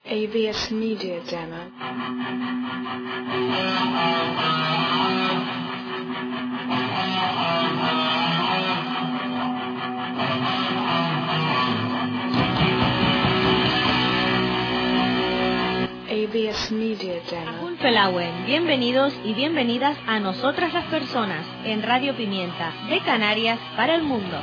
AVS Media Demo. AVS Media Demo. Pelauen, bienvenidos y bienvenidas a Nosotras las Personas en Radio Pimienta, de Canarias para el mundo.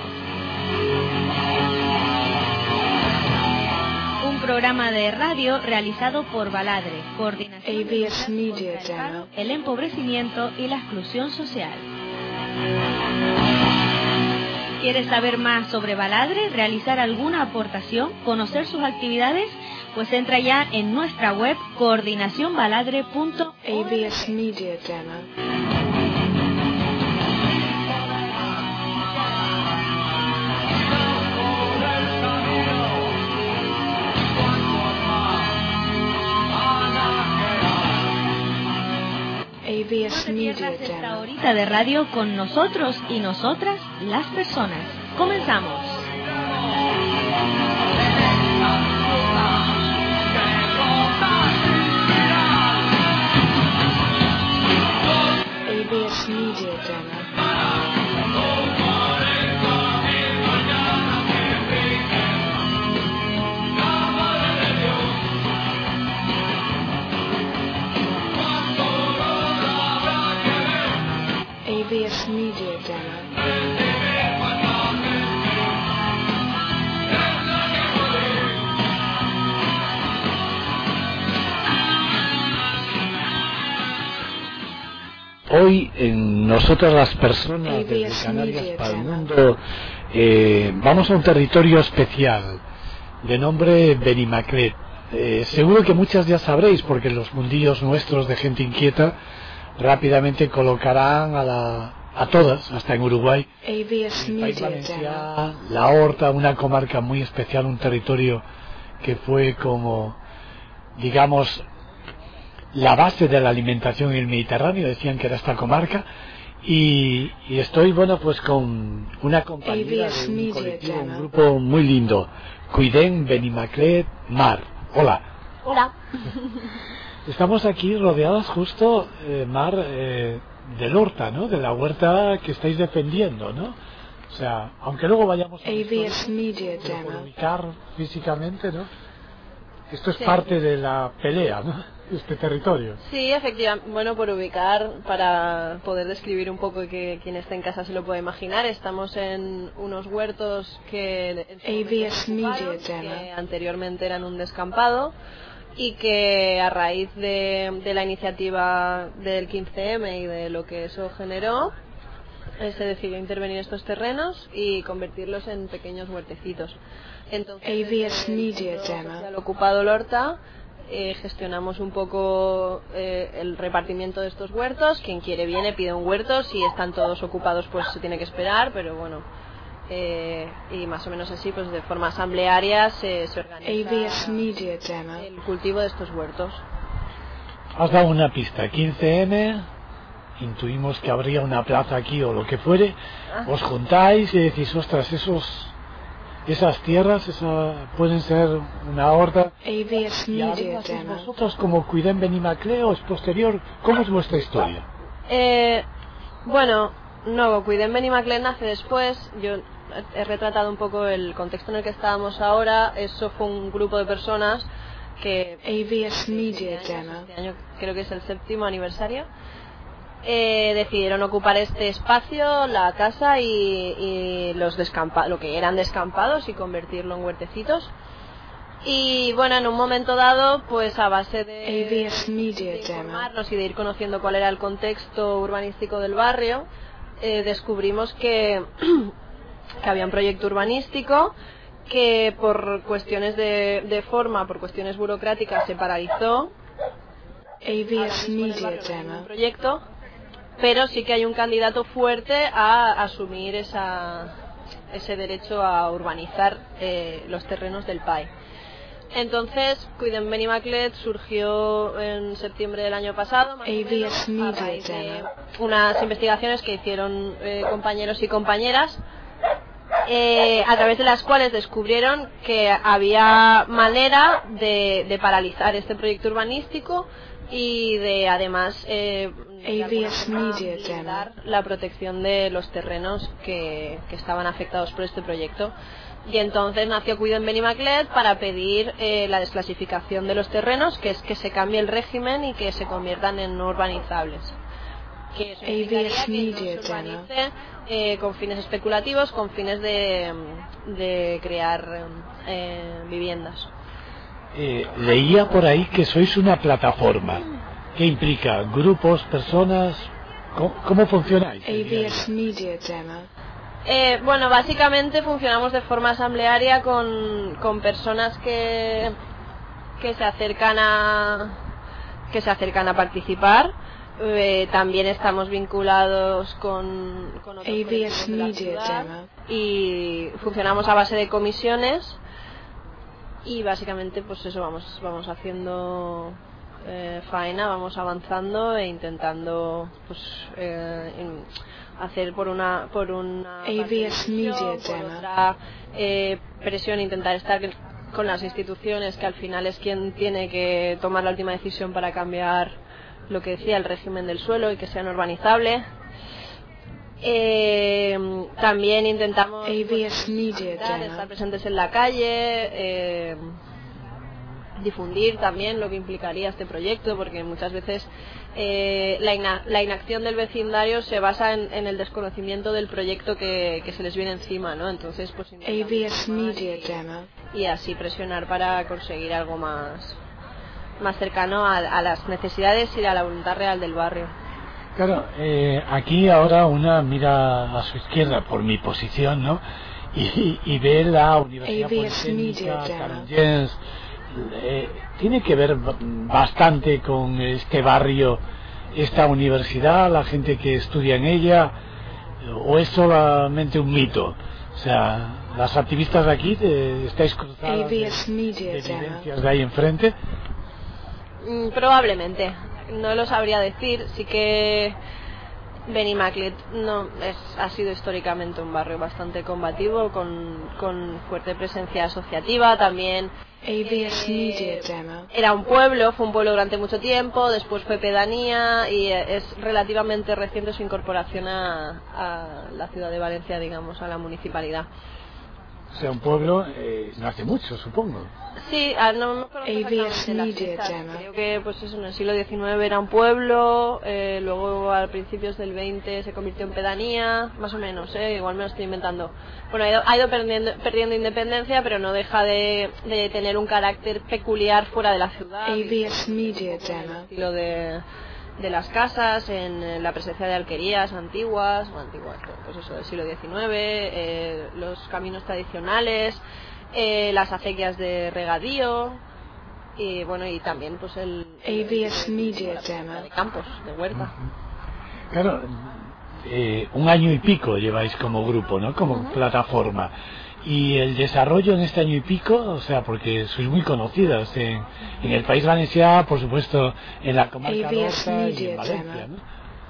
Un programa de radio realizado por Baladre, Coordinación AVS Media contra Demo. el empobrecimiento y la exclusión social. ¿Quieres saber más sobre Baladre, realizar alguna aportación, conocer sus actividades? Pues entra ya en nuestra web coordinacionbaladre.org. AVS Media Demo. AVS No te Media pierdas esta Demo. horita de radio con nosotros y nosotras, las personas. Comenzamos. AVS Media Demo. AVS Media Demo. Hoy en Nosotras las Personas desde AVS Canarias Media para el Demo. mundo vamos a un territorio especial de nombre Benimaclet. Seguro que muchas ya sabréis porque los mundillos nuestros de gente inquieta rápidamente colocarán a todas, hasta en Uruguay, AVS el País Media Demo. Valencià, la Horta, una comarca muy especial, un territorio que fue como, digamos, la base de la alimentación en el Mediterráneo, decían que era esta comarca, y estoy, bueno, pues con una compañera AVS de un Media colectivo, un Demo. grupo muy lindo, Cuidén, Benimaclet, Mar. Hola. Hola. Estamos aquí rodeadas justo, Mar, del Horta, ¿no? De la huerta que estáis defendiendo, ¿no? O sea, aunque luego vayamos a la AVS historia, Media pero por Demo. ubicar físicamente, ¿no? Esto es Sí. parte de la pelea, ¿no? Este territorio. Sí, efectivamente. Bueno, por ubicar, para poder describir un poco y que quien esté en casa se lo pueda imaginar, estamos en unos huertos que AVS Media ocuparon, Demo. que anteriormente eran un descampado y que a raíz de la iniciativa del 15M y de lo que eso generó, se decidió intervenir estos terrenos y convertirlos en pequeños huertecitos. Entonces, AVS Media nosotros, Demo. al ocupado el Horta, gestionamos un poco el repartimiento de estos huertos. Quien quiere viene, pide un huerto. Si están todos ocupados, pues se tiene que esperar, pero bueno, y más o menos así, pues de forma asamblearia se AVS organiza Media Demo. el cultivo de estos huertos. Has dado una pista, 15M, intuimos que habría una plaza aquí o lo que fuere, os juntáis y decís, ostras, esas tierras pueden ser una horta. AVS ¿Y ahora Media hacéis Demo. vosotros como Cuidén Benimaclet o es posterior? ¿Cómo es vuestra historia? Bueno, no, Cuidén Benimaclet nace después. Yo he retratado un poco el contexto en el que estábamos ahora. Eso fue un grupo de personas que AVS Media este Demo. año creo que es el 7º aniversario, decidieron ocupar este espacio, la casa y lo que eran descampados, y convertirlo en huertecitos. Y bueno, en un momento dado, pues a base de AVS Media Demo. informarnos y de ir conociendo cuál era el contexto urbanístico del barrio, descubrimos que había un proyecto urbanístico que por cuestiones de forma, por cuestiones burocráticas, se paralizó. AVS Ahora mismo en el Media barrio no hay ningún Demo. proyecto, pero sí que hay un candidato fuerte a asumir ese derecho a urbanizar los terrenos del PAI. Entonces, Cuidén Benimaclet surgió en septiembre del año pasado, más o menos, a raíz de unas investigaciones que hicieron compañeros y compañeras a través de las cuales descubrieron que había manera de paralizar este proyecto urbanístico y de además AVS Media dar la protección de los terrenos que estaban afectados por este proyecto. Y entonces nació Cuiden Benimaclet para pedir la desclasificación de los terrenos, que es que se cambie el régimen y que se conviertan en no urbanizables. Que eso significaría que no se urbanice con fines especulativos, con fines de crear viviendas. Leía por ahí que sois una plataforma. ¿Qué implica? ¿Grupos, personas? ¿Cómo funcionáis? AVS Media Demo. Bueno, básicamente funcionamos de forma asamblearia con personas que se acercan a participar. También estamos vinculados con otros AVS colectivos de la Media ciudad Demo. y funcionamos a base de comisiones y básicamente pues eso, vamos haciendo faena, vamos avanzando e intentando pues hacer por una AVS Media por Demo. otra presión, intentar estar con las instituciones, que al final es quien tiene que tomar la última decisión para cambiar lo que decía el régimen del suelo y que sea no urbanizable. También intentamos AVS Media estar Demo. presentes en la calle, difundir también lo que implicaría este proyecto, porque muchas veces la inacción del vecindario se basa en el desconocimiento del proyecto que se les viene encima, ¿no? Entonces pues AVS Media Demo. y así presionar para conseguir algo más cercano a las necesidades y a la voluntad real del barrio. Claro, aquí ahora una mira a su izquierda por mi posición, ¿no? Y ve la Universidad AVS Politécnica, Media Carol Demo. Jens. Tiene que ver bastante con este barrio, esta universidad, la gente que estudia en ella, o es solamente un mito. O sea, las activistas de aquí estáis cruzadas AVS Media de Demo. evidencias de ahí enfrente. Probablemente, no lo sabría decir. Sí que Benimaclet ha sido históricamente un barrio bastante combativo, con fuerte presencia asociativa. También AVS Media Demo. era fue un pueblo durante mucho tiempo, después fue pedanía y es relativamente reciente su incorporación a la ciudad de Valencia, digamos, a la municipalidad. O sea, un pueblo no hace mucho, supongo. Sí, no me acuerdo AVS exactamente las Media fechas. Demo. Creo que pues eso, en el siglo XIX era un pueblo, luego a principios del XX se convirtió en pedanía, más o menos, igual me lo estoy inventando. Bueno, ha ido perdiendo independencia, pero no deja de tener un carácter peculiar fuera de la ciudad. AVS Media El Demo. estilo de las casas, en la presencia de alquerías antiguas, pues eso, del siglo XIX, los caminos tradicionales, las acequias de regadío y bueno, y también pues AVS Media Demo. de campos, de huerta. Claro, un año y pico lleváis como grupo, ¿no? Como plataforma. Y el desarrollo en este año y pico, o sea, porque sois muy conocidas en el País Valenciano, por supuesto, en la comarca AVS Norte y Media en Valencia, Demo.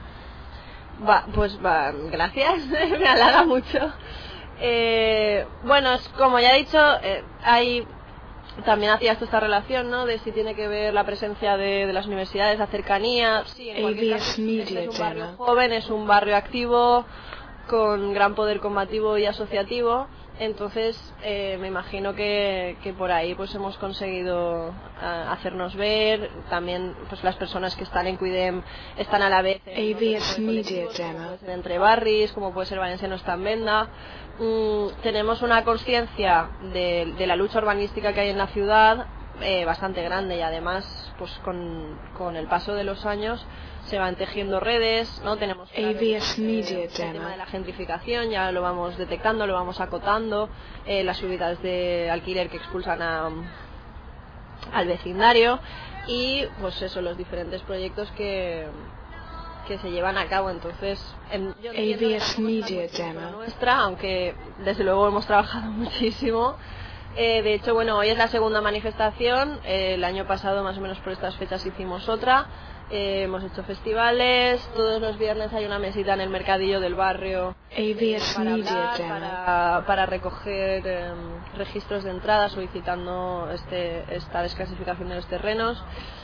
¿no? Gracias, me halaga mucho. Bueno, como ya he dicho, también hacías esta relación, ¿no? De si tiene que ver la presencia de las universidades, la cercanía. Sí, en cualquier caso, este es un barrio joven, es un barrio activo, con gran poder combativo y asociativo. Entonces me imagino que por ahí pues hemos conseguido hacernos ver. También pues las personas que están en Cuidem están a la vez en AVS Media Demo. como puede ser Entre Barris, como puede ser Valencianos en Venda. Tenemos una conciencia de la lucha urbanística que hay en la ciudad bastante grande, y además pues con el paso de los años se van tejiendo redes, ¿no? Tenemos AVS Media el tema Demo. de la gentrificación, ya lo vamos detectando, lo vamos acotando, las subidas de alquiler que expulsan al vecindario, y pues eso, los diferentes proyectos que se llevan a cabo. Entonces yo entiendo que AVS tampoco es Media tanto Demo. nuestra, aunque desde luego hemos trabajado muchísimo. De hecho, bueno, hoy es la segunda manifestación. El año pasado, más o menos por estas fechas, hicimos otra. Hemos hecho festivales. Todos los viernes hay una mesita en el mercadillo del barrio AVS para Media hablar, Demo. para recoger registros de entrada solicitando esta desclasificación de los terrenos.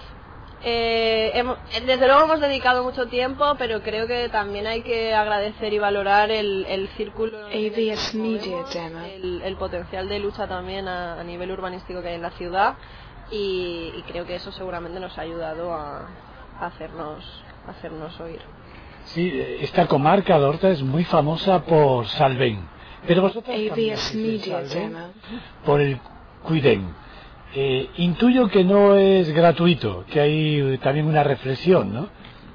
Desde luego hemos dedicado mucho tiempo, pero creo que también hay que agradecer y valorar el círculo AVS Media Demo. el potencial de lucha también a nivel urbanístico que hay en la ciudad, y creo que eso seguramente nos ha ayudado a hacernos oír. Sí, esta comarca de Horta es muy famosa por Salvén, pero vosotros también AVS hacéis el Media Salvén Demo. por el Cuidén. Intuyo que no es gratuito, que hay también una reflexión, ¿no?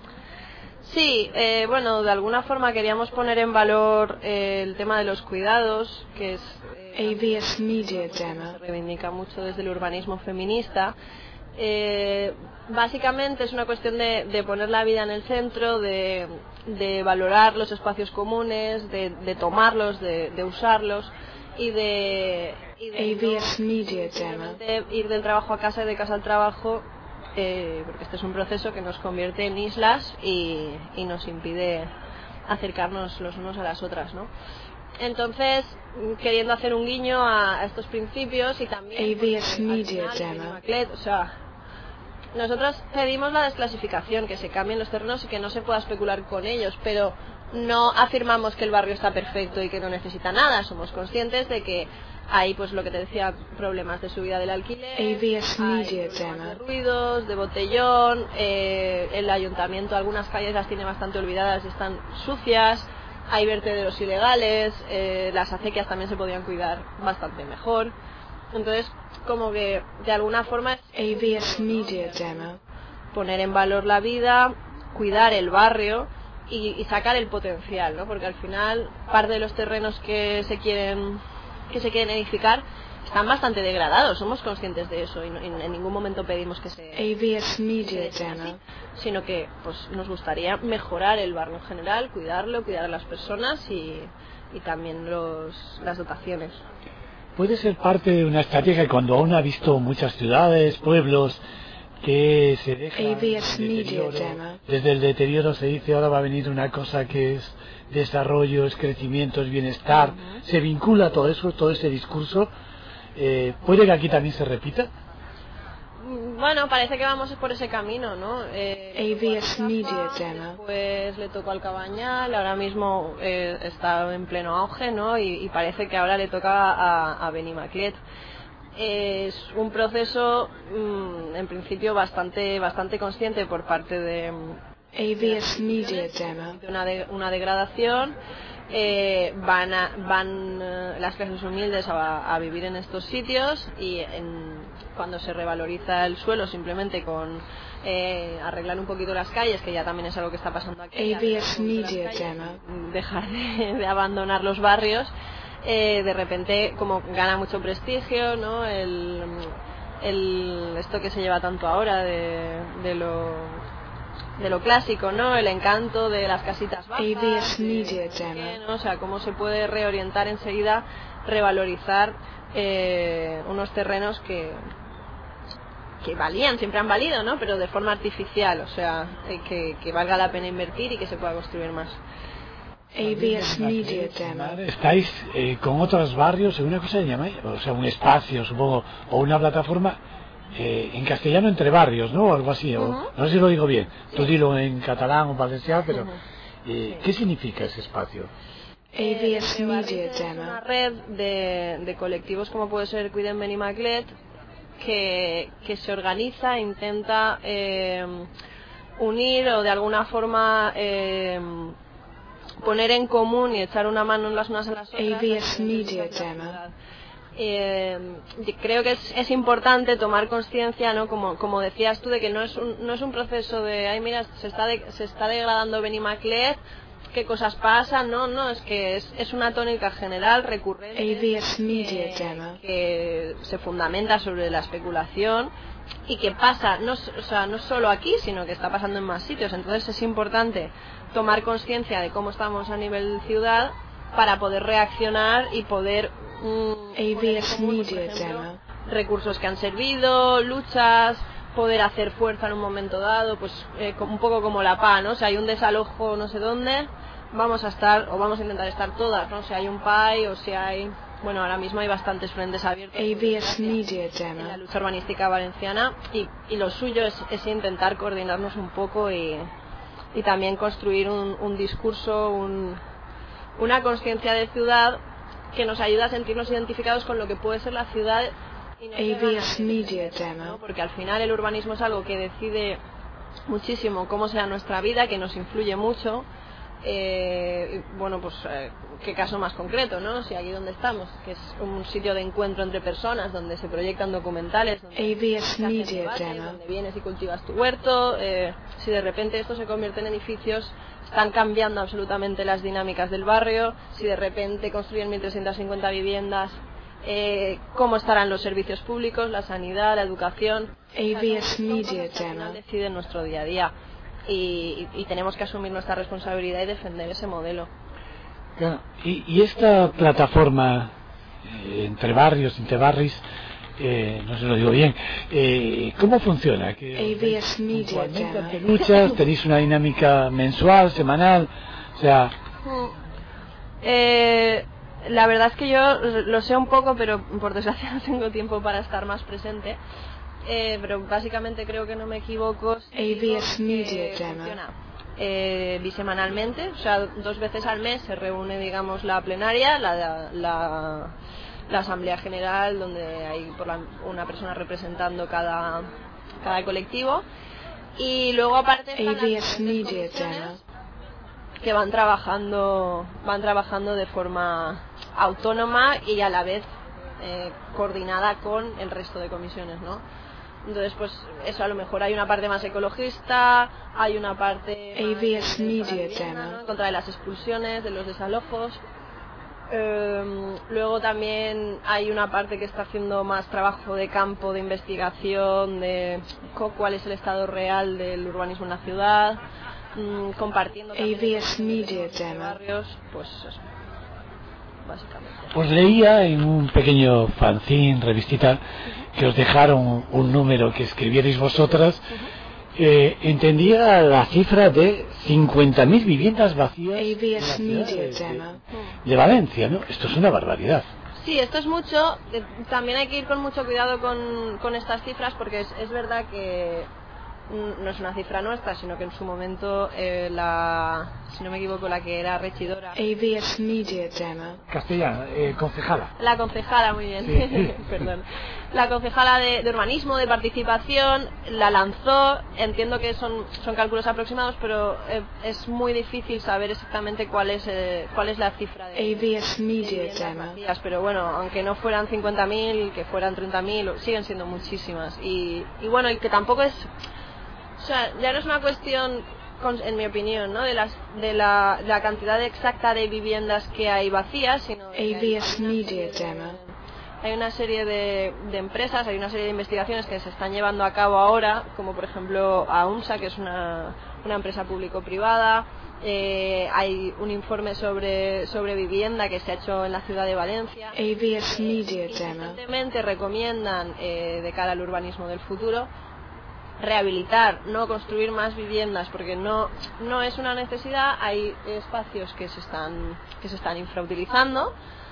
Sí, bueno, de alguna forma queríamos poner en valor el tema de los cuidados, que es AVS Media se Demo. reivindica mucho desde el urbanismo feminista. Básicamente es una cuestión de poner la vida en el centro, de valorar los espacios comunes, de tomarlos, de usarlos, y de AVS Media Demo. simplemente ir del trabajo a casa y de casa al trabajo, porque este es un proceso que nos convierte en islas y nos impide acercarnos los unos a las otras, ¿no? Entonces, queriendo hacer un guiño a estos principios, y también AVS porque, al Media final, Demo. Benimaclet, o sea, nosotros pedimos la desclasificación, que se cambien los terrenos y que no se pueda especular con ellos, pero no afirmamos que el barrio está perfecto y que no necesita nada. Somos conscientes de que hay, pues lo que te decía, problemas de subida del alquiler, AVS hay Media problemas de Demo. ruidos, de botellón, el ayuntamiento algunas calles las tiene bastante olvidadas y están sucias, hay vertederos ilegales, las acequias también se podían cuidar bastante mejor. Entonces, como que de alguna forma es AVS Media Demo. poner en valor la vida, cuidar el barrio y sacar el potencial, ¿no? Porque al final parte de los terrenos que se quieren edificar están bastante degradados. Somos conscientes de eso y en ningún momento pedimos que se AVS Media sea así, Demo. sino que pues nos gustaría mejorar el barrio en general, cuidarlo, cuidar a las personas y también las dotaciones. Puede ser parte de una estrategia cuando aún ha visto muchas ciudades, pueblos, que se deja AVS el Media deterioro. Demo. Desde el deterioro se dice ahora va a venir una cosa que es desarrollo, es crecimiento, es bienestar. Se vincula todo eso, todo ese discurso. ¿Puede que aquí también se repita? Bueno, parece que vamos por ese camino, ¿no? AVS Media Demo. Pues le tocó al Cabañal, ahora mismo está en pleno auge, ¿no? Y parece que ahora le toca a Benimaclet. Es un proceso, en principio, bastante consciente por parte de AVS Media Demo. una degradación. Van las clases humildes a vivir en estos sitios, y cuando se revaloriza el suelo simplemente con arreglar un poquito las calles, que ya también es algo que está pasando aquí, AVS Media calles, Demo. dejar de abandonar los barrios, de repente como gana mucho prestigio, ¿no? Esto que se lleva tanto ahora de lo clásico, ¿no? El encanto de las casitas bajas, AVS Media Demo. ¿no? O sea, cómo se puede reorientar enseguida, revalorizar unos terrenos que valían, siempre han valido, ¿no? Pero de forma artificial, o sea, que valga la pena invertir y que se pueda construir más. AVS Media Demo. Estáis con otros barrios en una cosa que llamáis, o sea, un espacio, supongo, o una plataforma en castellano entre barrios, ¿no? O algo así, o, no sé si lo digo bien. Tú dilo en catalán o valenciano, pero ¿qué significa ese espacio? AVS Media Es una Demo. red de colectivos como puede ser Cuiden Benimaclet, que se organiza e intenta unir o de alguna forma poner en común y echar una mano las unas a las otras. AVS Media Demo. Creo que es importante tomar conciencia, ¿no? Como decías tú, de que no es un proceso de ay mira, se está degradando Benimaclet, qué cosas pasan. No, es que es una tónica general recurrente AVS Media Demo. que se fundamenta sobre la especulación y que pasa no solo aquí, sino que está pasando en más sitios. Entonces es importante tomar conciencia de cómo estamos a nivel ciudad para poder reaccionar y poder AVS Media Demo. recursos que han servido, luchas, poder hacer fuerza en un momento dado, pues un poco como la PA, ¿no? Si hay un desalojo no sé dónde, vamos a estar, o vamos a intentar estar todas, ¿no? Si hay un PAI o si hay... Bueno, ahora mismo hay bastantes frentes abiertos AVS Media en la Demo. lucha urbanística valenciana y lo suyo es intentar coordinarnos un poco y también construir un discurso, una conciencia de ciudad que nos ayuda a sentirnos identificados con lo que puede ser la ciudad y no AVS Media ¿no? Demo. Porque al final el urbanismo es algo que decide muchísimo cómo será nuestra vida, que nos influye mucho. Bueno, pues qué caso más concreto, ¿no? Si aquí donde estamos, que es un sitio de encuentro entre personas, donde se proyectan documentales, donde AVS se hacen Media debates, Demo. donde vienes y cultivas tu huerto, si de repente esto se convierte en edificios, están cambiando absolutamente las dinámicas del barrio. Si de repente construyen 1.350 viviendas, cómo estarán los servicios públicos, la sanidad, la educación. AVS Media Al final Demo. deciden nuestro día a día y tenemos que asumir nuestra responsabilidad y defender ese modelo. Claro, y esta plataforma entre barrios, entre barris, no sé si lo digo bien, ¿cómo funciona? ¿Que AVS Media puntualmente Demo. hace luchas? ¿Tenéis una dinámica mensual, semanal? O sea, La verdad es que yo lo sé un poco, pero por desgracia no tengo tiempo para estar más presente. Pero básicamente creo que no me equivoco. AVS Media Demo. Funciona bisemanalmente, o sea, 2 veces al mes se reúne, digamos, la plenaria, la asamblea general, donde hay una persona representando cada colectivo, y luego aparte están las AVS diferentes Media comisiones Demo. que van trabajando de forma autónoma y a la vez coordinada con el resto de comisiones, ¿no? Entonces, pues eso, a lo mejor hay una parte más ecologista, hay una parte más AVS de Media vivienda, Demo. ¿no? En contra de las expulsiones, de los desalojos. Luego también hay una parte que está haciendo más trabajo de campo, de investigación, de cuál es el estado real del urbanismo en la ciudad, compartiendo también AVS Media entre Demo. barrios, pues eso, básicamente. os leía en un pequeño fanzine, revistita, que os dejaron un número que escribierais vosotras. Entendía la cifra de 50.000 viviendas vacías en la AVS ciudad Media Demo. de Valencia, ¿no? Esto es una barbaridad. Sí, esto es mucho. También hay que ir con mucho cuidado con estas cifras, porque es verdad que no es una cifra nuestra, sino que en su momento si no me equivoco, la que era regidora, AVS Media Demo. Castellana, concejala. la concejala, muy bien, Sí. perdón, la concejala de urbanismo, de participación, la lanzó. Entiendo que son cálculos aproximados, pero es muy difícil saber exactamente cuál es la cifra de AVS Media viviendas Demo. vacías, pero bueno, aunque no fueran 50.000, que fueran 30.000, siguen siendo muchísimas. Y bueno, y que tampoco es... O sea, ya no es una cuestión, en mi opinión, ¿no?, de la cantidad exacta de viviendas que hay vacías, sino de que AVS Media Demo. hay una serie de empresas, hay una serie de investigaciones que se están llevando a cabo ahora, como por ejemplo AUNSA, que es una empresa público-privada. Hay un informe sobre vivienda que se ha hecho en la ciudad de Valencia. AVS Media Demo. Constantemente recomiendan, de cara al urbanismo del futuro, rehabilitar, no construir más viviendas, porque no es una necesidad. Hay espacios que se están infrautilizando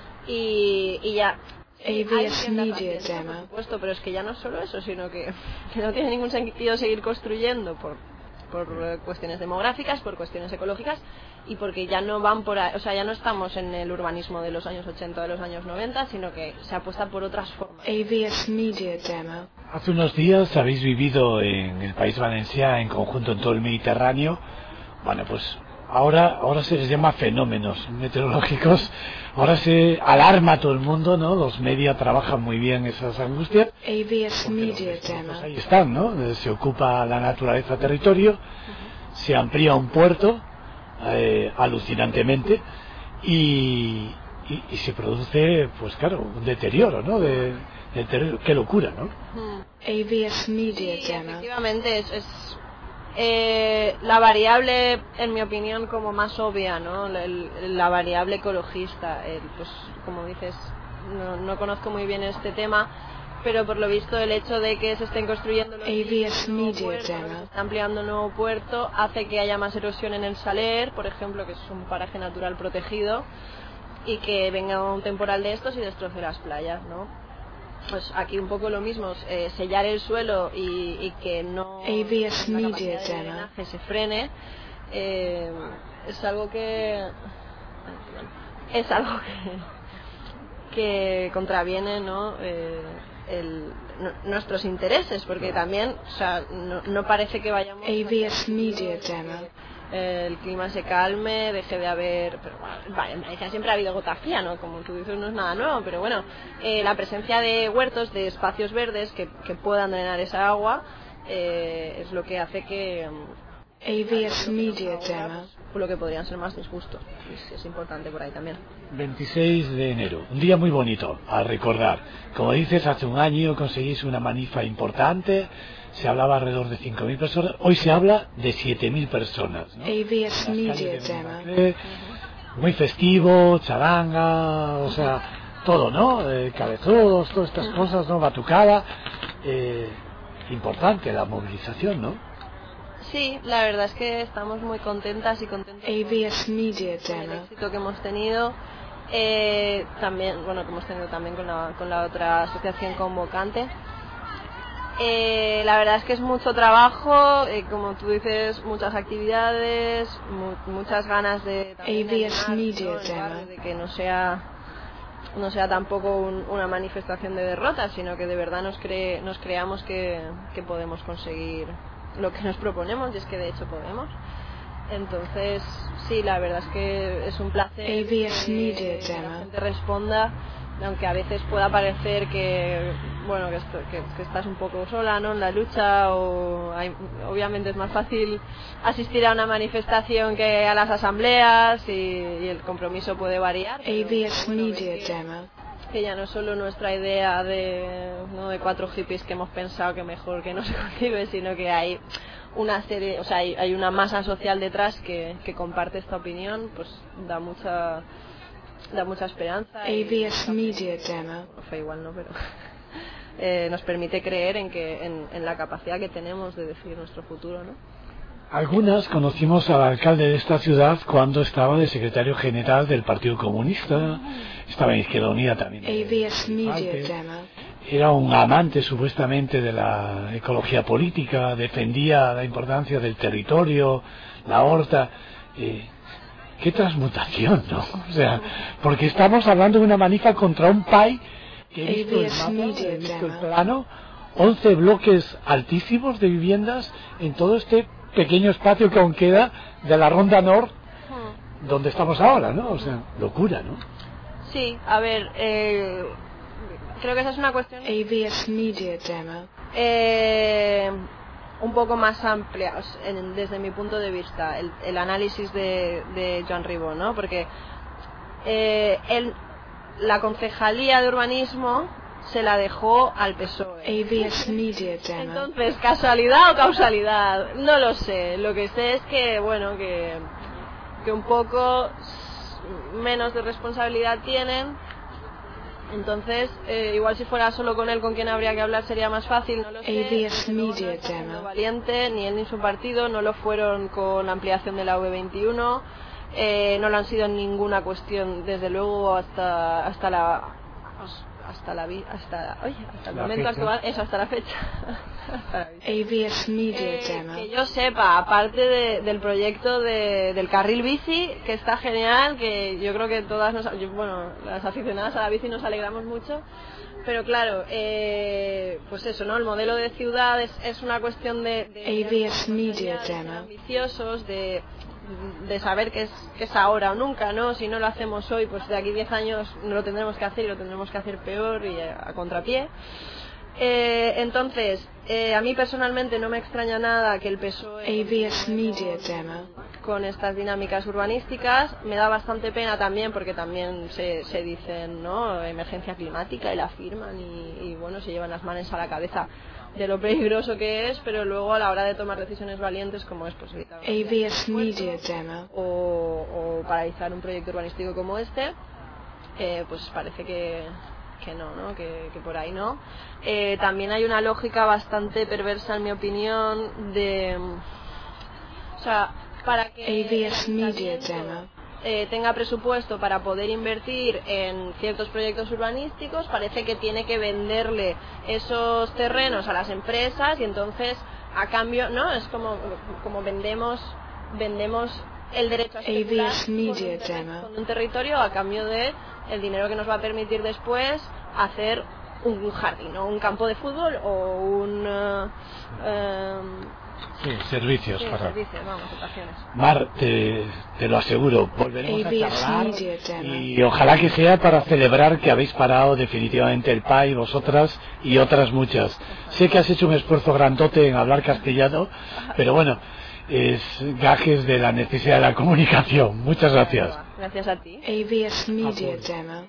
y ya hay AVS viviendas Media vacías, por Demo. supuesto, pero es que ya no es solo eso, sino que no tiene ningún sentido seguir construyendo por cuestiones demográficas, por cuestiones ecológicas, y porque ya no van por ahí, o sea, ya no estamos en el urbanismo de los años 80 o de los años 90, sino que se apuesta por otras formas. AVS Media Demo. Hace unos días habéis vivido en el País Valencià, en conjunto en todo el Mediterráneo. Bueno, pues ahora se les llama fenómenos meteorológicos. Ahora se alarma a todo el mundo, ¿no? Los media trabajan muy bien esas angustias. AVS Media Pues Demo. ahí están, ¿no? Se ocupa la naturaleza territorio, se amplía un puerto alucinantemente y se produce, pues claro, un deterioro, ¿no? Qué locura, ¿no? AVS Media Sí, Demo. efectivamente, La variable, en mi opinión, como más obvia, ¿no? La variable ecologista, pues como dices, no conozco muy bien este tema, pero por lo visto el hecho de que se estén construyendo los AVS Media puertos, Demo. se está ampliando un nuevo puerto, hace que haya más erosión en el Saler, por ejemplo, que es un paraje natural protegido, y que venga un temporal de estos y destroce las playas, ¿no? Pues aquí un poco lo mismo, sellar el suelo y que no AVS la Media capacidad de Demo. drenaje se frene, es algo que contraviene, ¿no? Nuestros intereses, porque también, o sea, no parece que vayamos AVS Media Demo. el clima se calme, deje de haber, pero bueno, vale, en Galicia siempre ha habido gota fría, ¿no? Como tú dices, no es nada nuevo, pero bueno, la presencia de huertos, de espacios verdes que puedan drenar esa agua, es lo que hace que AVS Media Demo. lo que podrían ser más disgustos. Es importante por ahí también. 26 de enero, un día muy bonito a recordar. Como dices, hace un año conseguís una manifa importante, se hablaba alrededor de 5.000 personas, hoy se habla de 7.000 personas, ¿no? AVS Las Media calles de Demo. Benimaclet, muy festivo, charanga, o sea, todo, ¿no? Cabezudos, todas estas cosas, ¿no? Batucada, importante la movilización, ¿no? Sí, la verdad es que estamos muy contentas y contentos AVS Media con el Demo. éxito que hemos tenido. También, bueno, que hemos tenido también con la otra asociación convocante. La verdad es que es mucho trabajo, como tú dices, muchas actividades, muchas ganas de también de AVS animar, Media ¿no? El Demo. barrio, de que no sea tampoco una manifestación de derrota, sino que de verdad nos creamos que podemos conseguir lo que nos proponemos, y es que de hecho podemos. Entonces, sí, la verdad es que es un placer AVS Media que la Demo. gente responda, aunque a veces pueda parecer que bueno, que estás un poco sola, ¿no? En la lucha, obviamente es más fácil asistir a una manifestación que a las asambleas, y el compromiso puede variar. Pero, AVS bueno, Media ves Demo. que ya no es solo nuestra idea de 4 hippies que hemos pensado que mejor que no se concibe, sino que hay una serie, o sea, hay una masa social detrás que comparte esta opinión, pues da mucha esperanza. AVS Media Demo. Fe igual no, pero nos permite creer en la capacidad que tenemos de decidir nuestro futuro, ¿no? Algunas conocimos al alcalde de esta ciudad cuando estaba de secretario general del Partido Comunista, estaba en Izquierda Unida también. AVS Media Demo. Era un amante supuestamente de la ecología política, defendía la importancia del territorio, la horta. Qué transmutación, ¿no? O sea, porque estamos hablando de una manifa contra un PAI que he visto el AVS mapa, Media he visto el Demo. plano, 11 bloques altísimos de viviendas en todo este pequeño espacio que aún queda de la Ronda Nord, donde estamos ahora, ¿no? O sea, locura, ¿no? Sí, a ver, creo que esa es una cuestión AVS Media Demo. un poco más amplia, desde mi punto de vista, el análisis de Joan Ribó, ¿no? Porque la concejalía de urbanismo se la dejó al PSOE. AVS Media Demo. Entonces, ¿casualidad o causalidad? No lo sé. Lo que sé es que, bueno, que un poco menos de responsabilidad tienen. Entonces, igual si fuera solo con él con quien habría que hablar sería más fácil, no lo sé. AVS Pero no Media está siendo Demo. valiente, ni él ni su partido, no lo fueron con la ampliación de la V21, no lo han sido en ninguna cuestión, desde luego hasta el momento actual, eso, hasta la fecha. AVS Media Demo. Que yo sepa, aparte del proyecto del carril bici, que está genial, que yo creo que todas las aficionadas a la bici nos alegramos mucho, pero claro, pues eso, ¿no? El modelo de ciudad es una cuestión de AVS Media ser Demo. ambiciosos, de saber que es ahora o nunca, ¿no? Si no lo hacemos hoy, pues de aquí 10 años no lo tendremos que hacer, y lo tendremos que hacer peor y a contrapié. Entonces, a mí personalmente no me extraña nada que el PSOE AVS Media Demo. con estas dinámicas urbanísticas. Me da bastante pena también, porque también se dicen, ¿no?, emergencia climática, y la firman, y bueno, se llevan las manos a la cabeza de lo peligroso que es, pero luego a la hora de tomar decisiones valientes, como es pues evitar AVS Media Demo. o paralizar un proyecto urbanístico como este, pues parece que no, que por ahí no. También hay una lógica bastante perversa, en mi opinión, de, o sea, para que AVS Media Demo. tenga presupuesto para poder invertir en ciertos proyectos urbanísticos, parece que tiene que venderle esos terrenos a las empresas y entonces a cambio, ¿no? Es como vendemos el derecho a especular con un territorio a cambio de el dinero que nos va a permitir después hacer un jardín o un campo de fútbol o un servicios para estaciones. Mar, te lo aseguro, volveremos a AVS charlar Media Demo. y ojalá que sea para celebrar que habéis parado definitivamente el PAI, vosotras y otras muchas. Sé que has hecho un esfuerzo grandote en hablar castellano, pero bueno, es gajes de la necesidad de la comunicación. Muchas gracias. Gracias a ti. AVS Media Demo.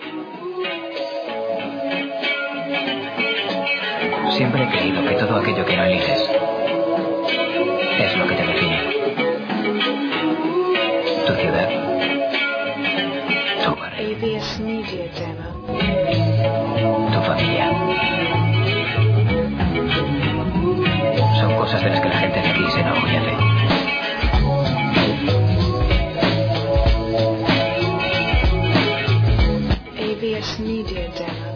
Siempre he creído que todo aquello que no eliges es lo que te define. Tu ciudad, tu barrio, AVS Media Demo. tu familia. Son cosas de las que la gente de aquí se enorgullece. AVS Media Demo.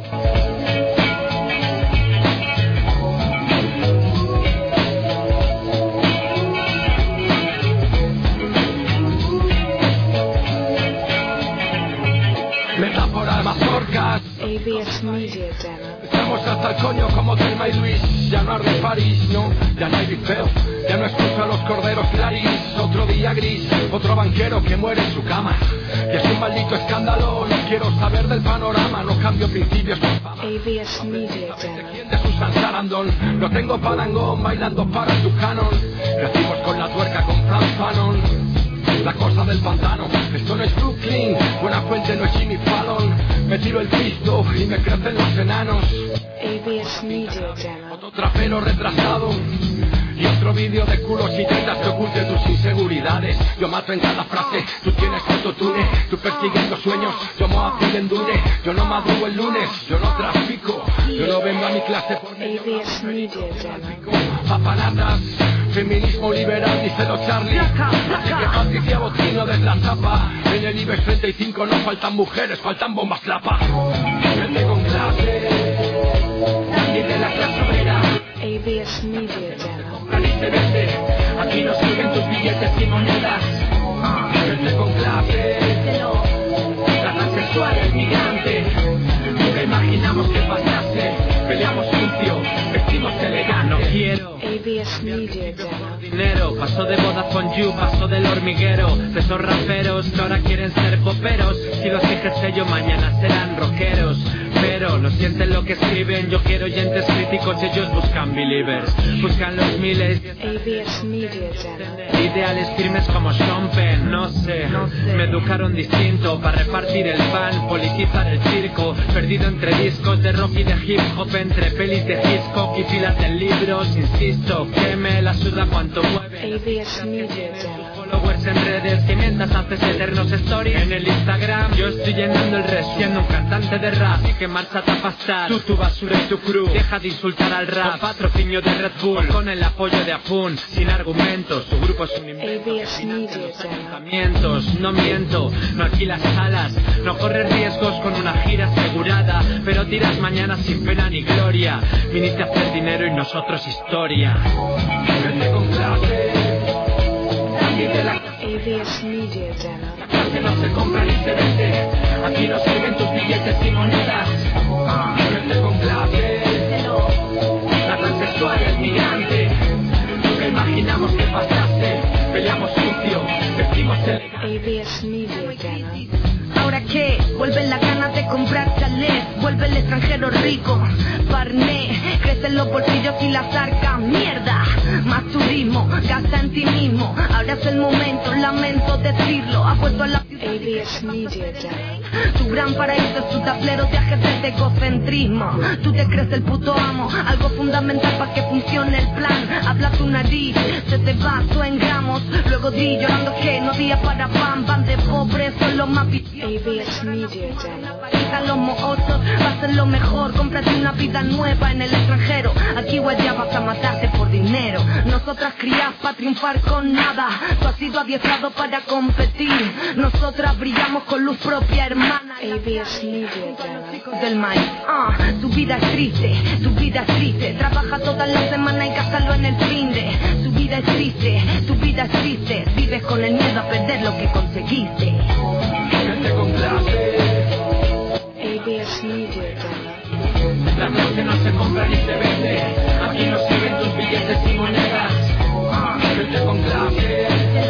Metáfora mazorcas. AVS Media Demo. Estamos hasta el coño como Thelma y Luis. Ya no arde París, no, ya no hay bifeo. Ya no escucho a los corderos claris. Otro día gris, otro banquero que muere en su cama. Y es un maldito escándalo. No quiero saber del panorama. No cambio principios por fama. AVS Media Demo. De Susan Sarandon. No tengo palangón bailando para tu canon. Crecimos con la tuerca con Franz Fanon. La cosa del pantano, esto no es Brooklyn, Buena Fuente no es Jimmy Fallon. Me tiro el pisto y me crecen los enanos. AVS Media Demo. Otro trapero retrasado y otro vídeo de culos y tetas que oculte tus inseguridades. Yo mato en cada frase, tú tienes autotune. Tú persiguiendo sueños, yo Moacir Endure. Yo no madrugo el lunes, yo no trafico. Yo no vengo a mi clase por AVS Media Demo. papanatas. Feminismo liberal, díselo Charlie. Así que Patricia Botino desde la tapa. En el IBEX 35 no faltan mujeres, faltan bombas flapa. Gente con clase y de la clase obrera. AVS Media Demo. Nadie se vende, aquí no sirven tus billetes y monedas. Gente con clase, la transexual, el migrante. Nunca imaginamos que pasase. Peleamos sucio, vestimos elegante. No quiero AVS Media Demo. dinero, paso de Vodafone You, paso del hormiguero, de esos raperos que ahora quieren ser poperos. Si los dije sello, mañana serán rockeros. Pero no sienten lo que escriben, yo quiero oyentes críticos, ellos buscan believers. Buscan los miles AVS Media Demo. ideales firmes como Sean Penn. No sé, me educaron distinto para repartir el pan, politizar el circo. Perdido entre discos de rock y de hip hop, entre pelis de Hitchcock y filas de libros. Insisto, que me la suda cuanto mueve. AVS Media Demo. Followers en redes, que mientras haces eternos stories en el Instagram. Yo estoy llenando el resto, siendo un cantante de rap. Y que marcha a pasar, tu basura y tu crew. Deja de insultar al rap, con patrocinio de Red Bull, con el apoyo de Apun, sin argumentos. Su grupo es un invento, AVS Media ayuntamientos. No miento, no alquilas salas, no corres riesgos con una gira asegurada, pero tiras mañana sin pena ni gloria. Viniste a hacer dinero y nosotros historia. Gente con clase y de la AVS Media Demo. clase no se compra ni se vende. Aquí no sirven tus billetes y monedas. Gente con clase, la transexual, el migrante. Nunca imaginamos que pasase. Peleamos sucio, vestimos elegante. AVS Media Demo. ¿Ahora qué? Vuelven las ganas de comprar chalet, vuelve el extranjero rico, Barney, crecen los bolsillos y las arcas, mierda, más turismo, gasta en ti mismo, ahora es el momento, lamento decirlo, ha vuelto a la ciudad. ABS Media Demo. Tu gran paraíso es tu tablero de ajedrez de egocentrismo. Tú te crees el puto amo, algo fundamental para que funcione el plan. Habla tu nariz, se te va todo en gramos. Luego di llorando que no día para pan. Van de pobres, son los más viciosos. ABS Media Demo. Quitan los mohosos, va a ser lo mejor. Cómprate una vida nueva en el extranjero. Aquí o allá vas a matarte por dinero. Nosotras criadas para triunfar con nada. Tú has sido adiestrado para competir. Nosotras brillamos con luz propia, hermana. ABS Media Demo. Del maíz. Tu vida es triste, tu vida es triste. Trabaja toda la semana y gástalo en el finde. Tu vida es triste, tu vida es triste. Vives con el miedo a perder lo que conseguiste. Gente con clase. ABS Media Demo. La noche no se compra ni se vende. Aquí no sirven tus billetes y monedas. Gente con clase.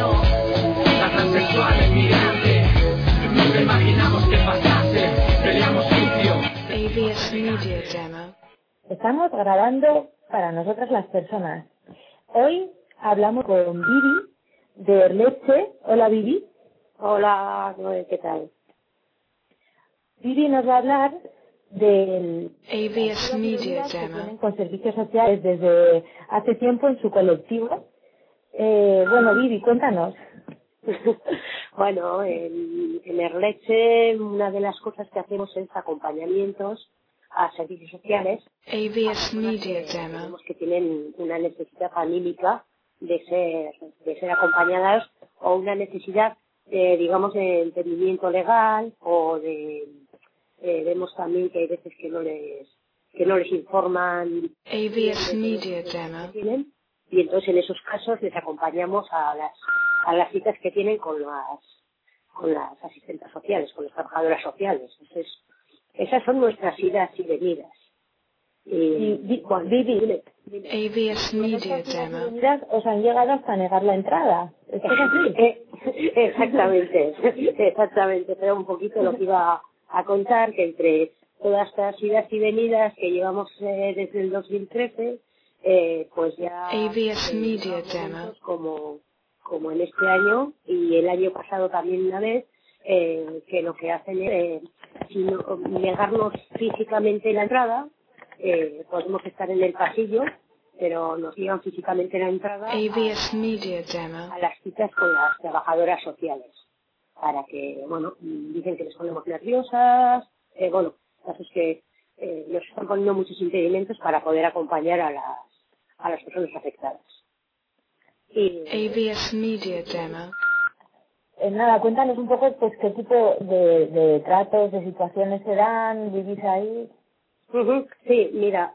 La transexual es migrante. Nunca imaginamos que pasase. Peleamos sucio. ABS Media Demo. Estamos grabando para nosotras las personas. Hoy hablamos con Vivi de Erleche. Hola, Vivi. Hola, ¿qué tal? Vivi nos va a hablar del ABS Media que Demo. tienen con servicios sociales desde hace tiempo en su colectivo. Bueno, Vivi, cuéntanos. Bueno, en Erleche una de las cosas que hacemos es acompañamientos a servicios sociales. ABS Media Demo. Tenemos que tienen una necesidad anímica de ser acompañadas o una necesidad, digamos, de entendimiento legal o de vemos también que hay veces que no les informan ABS Media Demo. que tienen, y entonces en esos casos les acompañamos a las citas que tienen con las asistentes sociales, con las trabajadoras sociales. Entonces, esas son nuestras idas y venidas. Vivi, ABS Media Demo. os han llegado hasta negar la entrada. ¿Es así? Exactamente, pero un poquito lo que iba a contar, que entre todas estas idas y venidas que llevamos desde el 2013, pues ya ABS Media Demo. como en este año y el año pasado también una vez, que lo que hacen es negarnos físicamente la entrada. Podemos estar en el pasillo, pero nos niegan físicamente la entrada ABS Media Demo. a las citas con las trabajadoras sociales, para que, bueno, dicen que les ponemos nerviosas, bueno, caso es que nos están poniendo muchos impedimentos para poder acompañar a las personas afectadas. Y ABS Media Demo. Nada, cuéntanos un poco pues qué tipo de tratos, de situaciones se dan, vivís ahí. Sí, mira,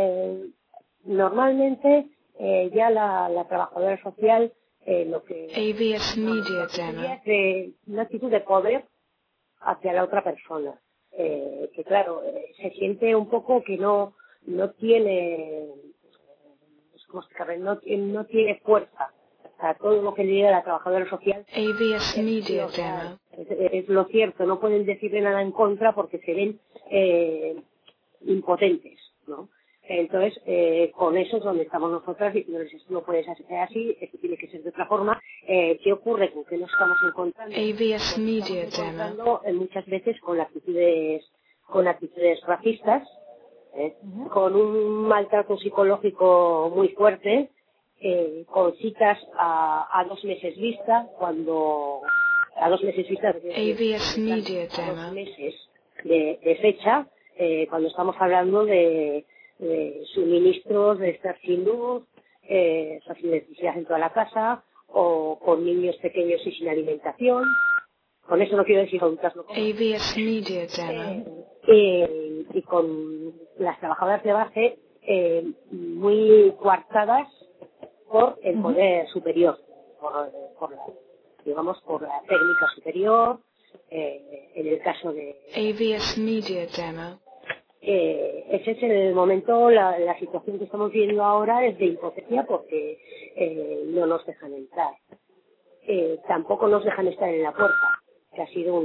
normalmente ya la trabajadora social lo que ABS Media Demo. es de una actitud de poder hacia la otra persona, que claro, se siente un poco que no tiene, ¿cómo explicarlo? No tiene fuerza. O sea, todo lo que le diga la trabajadora social ABS Media Demo. es lo cierto, no pueden decirle nada en contra porque se ven impotentes, ¿no? Entonces, con eso es donde estamos nosotras diciéndoles esto no puede ser así, esto tiene que ser de otra forma. ¿Qué ocurre? ¿Con qué nos estamos encontrando? ABS Media Demo. Encontrando muchas veces con actitudes racistas, con un maltrato psicológico muy fuerte, con citas a 2 meses vista, a 2 meses vista ABS Media a 2 Demo. meses de fecha, cuando estamos hablando de suministros, de estar sin luz, sin electricidad en toda la casa, o con niños pequeños y sin alimentación. Con eso no quiero decir adultas no comen. ABS Media Demo. Y con las trabajadoras de base muy coartadas por el poder superior, por la técnica superior, en el caso de ABS Media Demo. ese es el momento, la situación que estamos viendo ahora es de impotencia porque no nos dejan entrar. Tampoco nos dejan estar en la puerta, que ha sido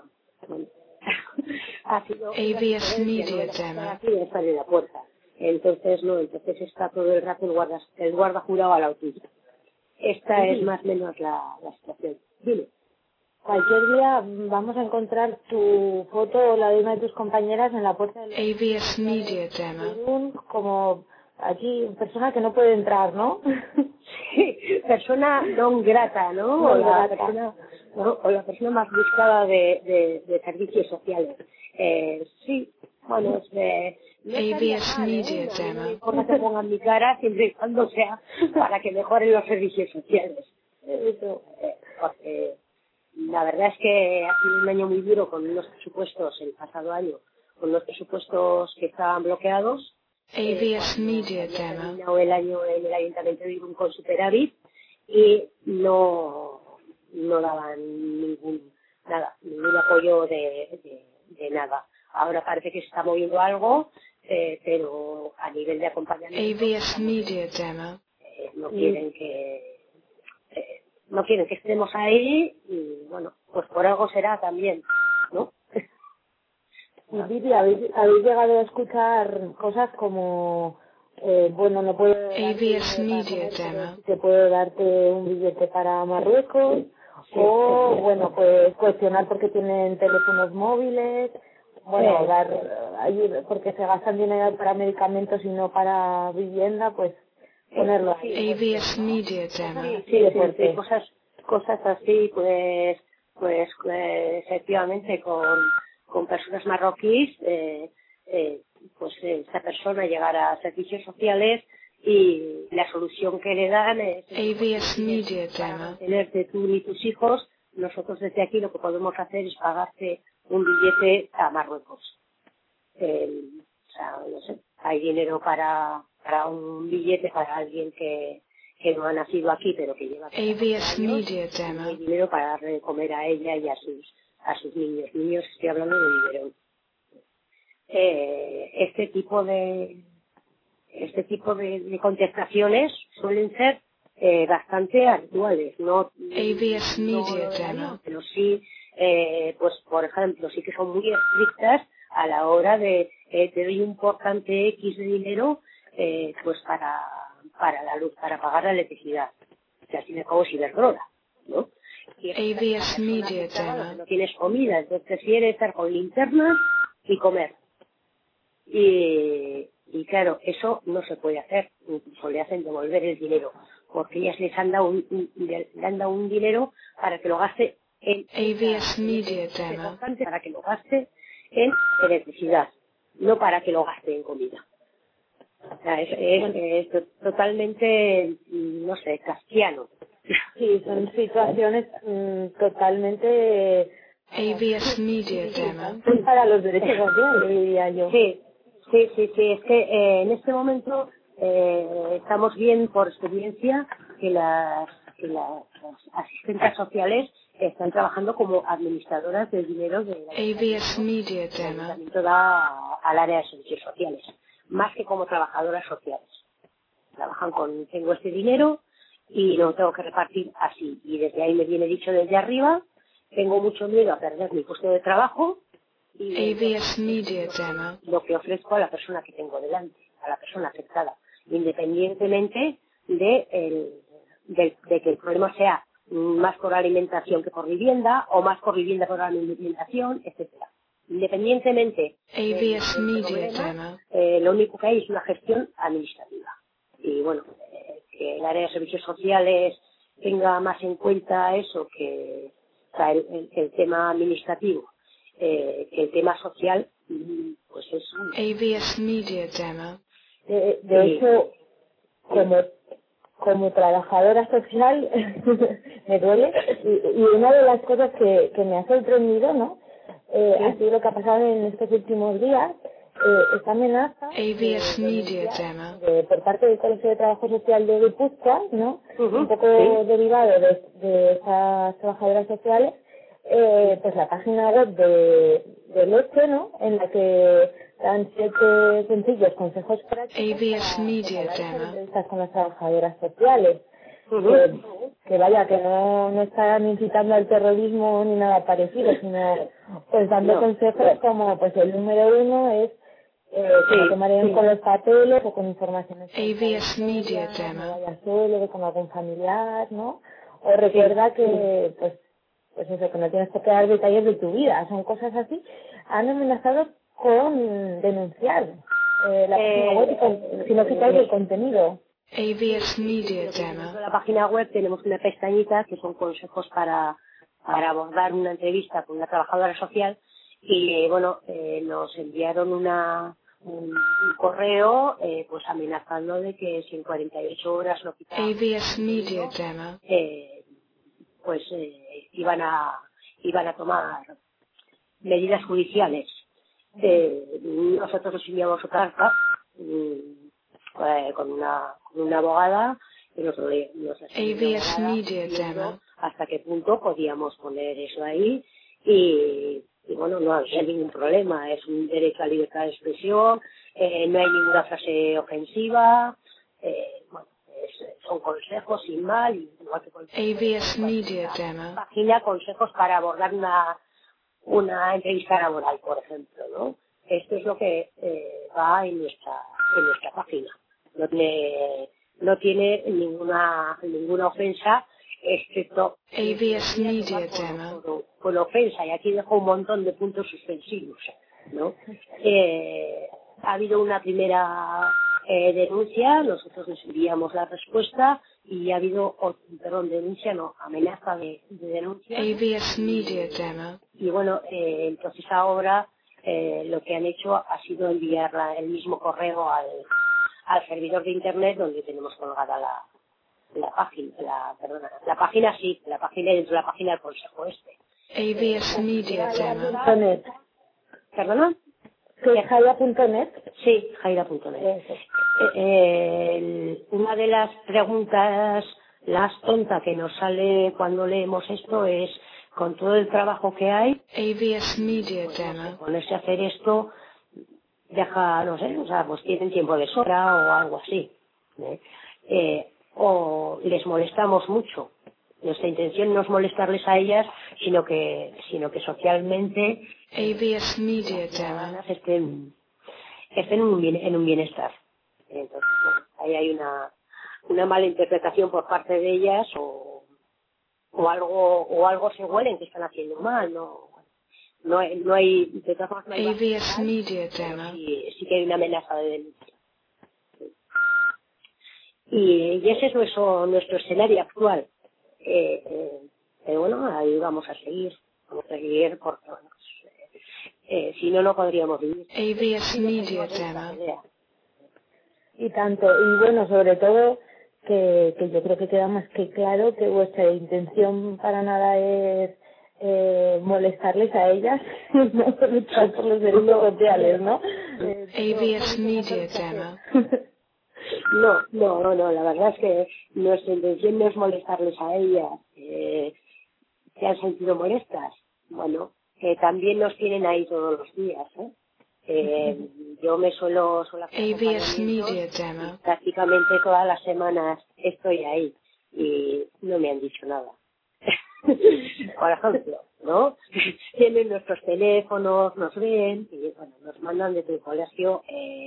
ABS Media Demo. estar en la puerta. Entonces está todo el rato el guarda jurado a la autoridad. Esta es más o menos la situación. Dime. cualquier día vamos a encontrar tu foto o la de una de tus compañeras en la puerta del AVS Media Demo. como aquí, persona que no puede entrar, ¿no? Sí, persona non grata, ¿no? O la persona más buscada de servicios sociales. Sí, bueno, AVS Media Demo. No importa que pongan mi cara siempre y cuando sea para que mejoren los servicios sociales. Porque la verdad es que ha sido un año muy duro con unos presupuestos, el pasado año, con unos presupuestos que estaban bloqueados. AVS Media Demo. Terminado el año en el Ayuntamiento de Irún con superávit y no daban ningún apoyo de nada. Ahora parece que se está moviendo algo, pero a nivel de acompañamiento AVS Media Demo. no quieren que estemos ahí y bueno, pues por algo será también, ¿no? Y Vivi, ¿habéis llegado a escuchar cosas como bueno, no puedo AVS Media Demo. te puedo darte un billete para Marruecos, o bueno, pues cuestionar porque tienen teléfonos móviles, bueno, dar ayuda porque se gastan dinero para medicamentos y no para vivienda, pues ponerlo ahí. AVS Media Demo. Sí, cosas así, pues efectivamente con personas marroquíes, pues esa persona llegará a servicios sociales y la solución que le dan es AVS Media Demo. tenerte tú ni tus hijos. Nosotros desde aquí lo que podemos hacer es pagarte un billete a Marruecos. O sea, no sé, hay dinero para un billete para alguien que no ha nacido aquí pero que lleva AVS Media Demo. hay dinero para darle de comer a ella y a sus niños, estoy hablando de biberón. Este tipo de contestaciones suelen ser bastante habituales, no AVS Media Demo. pero sí, pues por ejemplo, sí que son muy estrictas a la hora de te doy un importante X de dinero pues para la luz, para pagar la electricidad, que al fin y al cabo es Iberdrola, ¿no? AVS Media Demo. No tienes comida, entonces prefieres estar con linternas y comer. Y claro, eso no se puede hacer, incluso le hacen devolver el dinero, porque ellas les han dado un dinero para que lo gaste en AVS Media Demo. para que lo gaste en electricidad, no para que lo gaste en comida. O sea, es totalmente, no sé, kafkiano. Sí, son situaciones totalmente AVS Media Demo. para los derechos sociales, diría yo. Sí, es que en este momento estamos viendo por experiencia que las asistentes sociales están trabajando como administradoras del dinero de AVS Media Demo. da al área de servicios sociales, más que como trabajadoras sociales. Trabajan tengo este dinero y lo tengo que repartir así, y desde ahí me viene dicho desde arriba, tengo mucho miedo a perder mi puesto de trabajo y AVS Media Demo. lo que ofrezco a la persona que tengo delante, a la persona afectada, independientemente de que el problema sea más por alimentación que por vivienda, o más por vivienda por alimentación, etcétera. Independientemente AVS Media problema, Demo. lo único que hay es una gestión administrativa. Y bueno, que el área de servicios sociales tenga más en cuenta eso, que o sea, el tema administrativo, que el tema social, pues es AVS Media Demo. De hecho, como trabajadora social me duele, y una de las cosas que me ha sorprendido, ¿no? Ha sido lo que ha pasado en estos últimos días, esta amenaza AVS Media Demo. por parte del Colegio de Trabajo Social de Guipúzcoa, ¿no? Un poco derivado de esas trabajadoras sociales, pues la página web de Leche, ¿no? En la que dan 7 sencillos consejos prácticos AVS Media Demo. entrevistas con las trabajadoras sociales. Que vaya, que no están incitando al terrorismo ni nada parecido, sino pues dando consejos como pues el número 1 es que lo tomarían con los papeles o con informaciones. AVS Media Demo. No vaya solo, con algún familiar, ¿no? O recuerda que pues pues eso, que no tienes que dar detalles de tu vida, son cosas así, han amenazado con denunciar la página web si no quitáis el contenido. AVS Media Demo. En la página web tenemos una pestañita que son consejos para abordar una entrevista con una trabajadora social y bueno, nos enviaron un correo pues amenazando de que si en 48 horas no quitaban AVS Media Demo. Pues iban a tomar medidas judiciales. Nosotros nos enviamos otra carta con una abogada que nos AVS Media Demo. hasta qué punto podíamos poner eso ahí y bueno, no había ningún problema, es un derecho a libertad de expresión, no hay ninguna frase ofensiva, bueno, son consejos sin mal, igual que AVS Media Demo. página consejos para abordar una entrevista laboral, por ejemplo, ¿no? Esto es lo que va en nuestra página. No tiene ninguna ofensa, excepto AVS Media Demo. con ofensa, y aquí dejo un montón de puntos suspensivos, ¿no? Ha habido una primera denuncia, nosotros les enviamos la respuesta y ha habido, amenaza de denuncia. AVS Media Demo. Y bueno, entonces ahora lo que han hecho ha sido enviar el mismo correo al servidor de internet donde tenemos colgada la página y dentro de la página del consejo este. AVS Media Demo. ¿Perdona? ¿Jaira.net? Sí, Jaira.net. Una de las preguntas, las tontas que nos sale cuando leemos esto es, con todo el trabajo que hay, AVS Media Demo. ponerse a hacer esto, no sé, o sea, pues tienen tiempo de sobra o algo así. O les molestamos mucho. Nuestra intención no es molestarles a ellas, sino que socialmente AVS Media Demo. estén en un bienestar. Entonces, bueno, ahí hay una mala interpretación por parte de ellas o algo se huelen que están haciendo mal, no hay, de todas formas, no hay AVS Media Demo. sí que hay una amenaza de denuncia. Y ese es nuestro escenario actual. Pero bueno, ahí vamos a seguir porque bueno, si no podríamos vivir. AVS Media Demo. Y tanto, y bueno, sobre todo que yo creo que queda más que claro que vuestra intención para nada es molestarles a ellas, no luchar por los derechos sociales, ¿no? AVS Media Demo. No, la verdad es que nuestra intención no es molestarles a ellas. ¿Se han sentido molestas? Bueno, también nos tienen ahí todos los días, yo me suelo hacer AVS Media Demo. prácticamente todas las semanas estoy ahí y no me han dicho nada. Por ejemplo, ¿no? Tienen nuestros teléfonos, nos ven y bueno, nos mandan de tu colegio